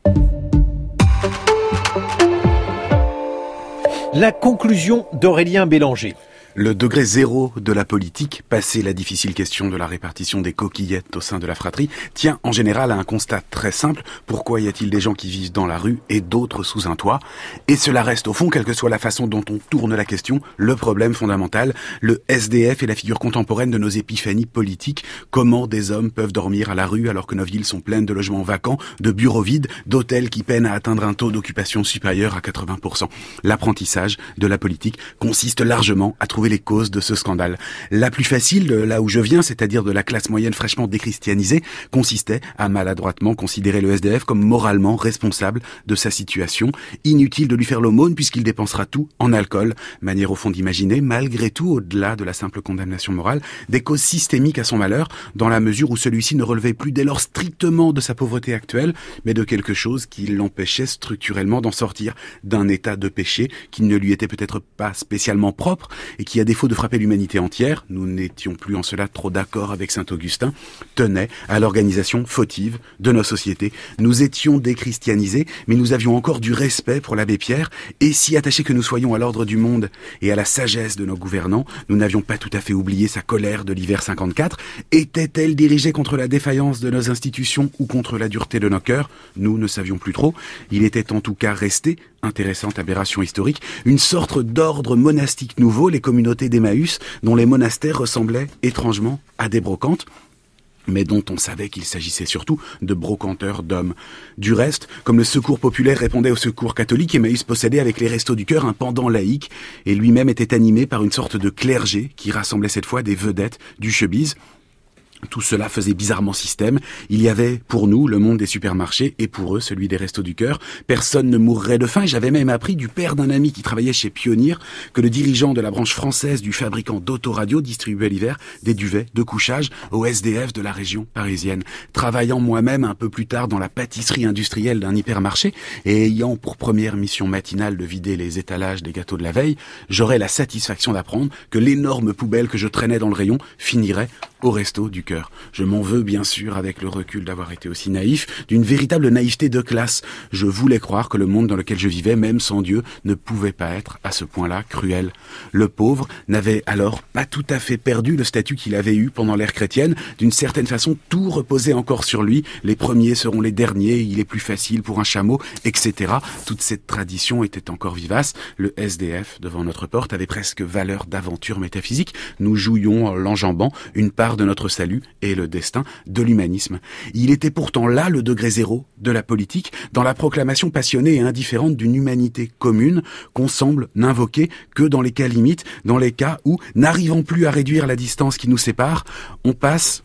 La conclusion d'Aurélien Bélanger. Le degré zéro de la politique, passé la difficile question de la répartition des coquillettes au sein de la fratrie, tient en général à un constat très simple. Pourquoi y a-t-il des gens qui vivent dans la rue et d'autres sous un toit? Et cela reste au fond, quelle que soit la façon dont on tourne la question, le problème fondamental. Le SDF est la figure contemporaine de nos épiphanies politiques. Comment des hommes peuvent dormir à la rue alors que nos villes sont pleines de logements vacants, de bureaux vides, d'hôtels qui peinent à atteindre un taux d'occupation supérieur à 80%. L'apprentissage de la politique consiste largement à trouver les causes de ce scandale. La plus facile, de là où je viens, c'est-à-dire de la classe moyenne fraîchement déchristianisée, consistait à maladroitement considérer le SDF comme moralement responsable de sa situation. Inutile de lui faire l'aumône puisqu'il dépensera tout en alcool. Manière au fond d'imaginer, malgré tout, au-delà de la simple condamnation morale, des causes systémiques à son malheur, dans la mesure où celui-ci ne relevait plus dès lors strictement de sa pauvreté actuelle, mais de quelque chose qui l'empêchait structurellement d'en sortir, d'un état de péché qui ne lui était peut-être pas spécialement propre et qui, à défaut de frapper l'humanité entière, nous n'étions plus en cela trop d'accord avec saint Augustin, tenait à l'organisation fautive de nos sociétés. Nous étions déchristianisés, mais nous avions encore du respect pour l'abbé Pierre, et si attachés que nous soyons à l'ordre du monde et à la sagesse de nos gouvernants, nous n'avions pas tout à fait oublié sa colère de l'hiver 54. Était-elle dirigée contre la défaillance de nos institutions ou contre la dureté de nos cœurs? Nous ne savions plus trop. Il était en tout cas resté, intéressante aberration historique, une sorte d'ordre monastique nouveau, les communautés d'Emmaüs, dont les monastères ressemblaient étrangement à des brocantes, mais dont on savait qu'il s'agissait surtout de brocanteurs d'hommes. Du reste, comme le secours populaire répondait au secours catholique, Emmaüs possédait avec les Restos du Cœur un pendant laïque, et lui-même était animé par une sorte de clergé qui rassemblait cette fois des vedettes du showbiz. Tout cela faisait bizarrement système. Il y avait pour nous le monde des supermarchés et pour eux celui des Restos du Cœur. Personne ne mourrait de faim et j'avais même appris du père d'un ami qui travaillait chez Pionnier que le dirigeant de la branche française du fabricant d'autoradio distribuait l'hiver des duvets de couchage aux SDF de la région parisienne. Travaillant moi-même un peu plus tard dans la pâtisserie industrielle d'un hypermarché et ayant pour première mission matinale de vider les étalages des gâteaux de la veille, j'aurais la satisfaction d'apprendre que l'énorme poubelle que je traînais dans le rayon finirait au Resto du Cœur. Je m'en veux bien sûr avec le recul d'avoir été aussi naïf, d'une véritable naïveté de classe. Je voulais croire que le monde dans lequel je vivais, même sans Dieu, ne pouvait pas être à ce point-là cruel. Le pauvre n'avait alors pas tout à fait perdu le statut qu'il avait eu pendant l'ère chrétienne. D'une certaine façon, tout reposait encore sur lui. Les premiers seront les derniers, il est plus facile pour un chameau, etc. Toute cette tradition était encore vivace. Le SDF, devant notre porte, avait presque valeur d'aventure métaphysique. Nous jouions en l'enjambant une part de notre salut et le destin de l'humanisme. Il était pourtant là le degré zéro de la politique, dans la proclamation passionnée et indifférente d'une humanité commune qu'on semble n'invoquer que dans les cas limites, dans les cas où, n'arrivant plus à réduire la distance qui nous sépare, on passe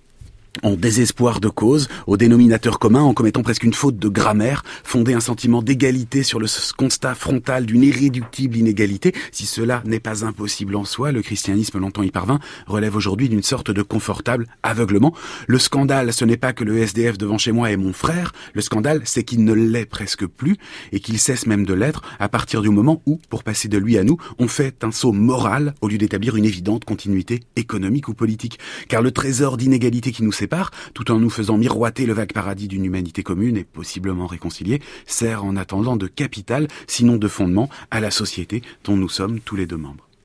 en désespoir de cause, au dénominateur commun, en commettant presque une faute de grammaire, fonder un sentiment d'égalité sur le constat frontal d'une irréductible inégalité. Si cela n'est pas impossible en soi, le christianisme longtemps y parvint, relève aujourd'hui d'une sorte de confortable aveuglement. Le scandale, ce n'est pas que le SDF devant chez moi est mon frère, le scandale, c'est qu'il ne l'est presque plus, et qu'il cesse même de l'être à partir du moment où, pour passer de lui à nous, on fait un saut moral au lieu d'établir une évidente continuité économique ou politique. Car le trésor d'inégalité qui nous sépare, tout en nous faisant miroiter le vague paradis d'une humanité commune et possiblement réconciliée, sert en attendant de capital, sinon de fondement, à la société dont nous sommes tous les deux membres.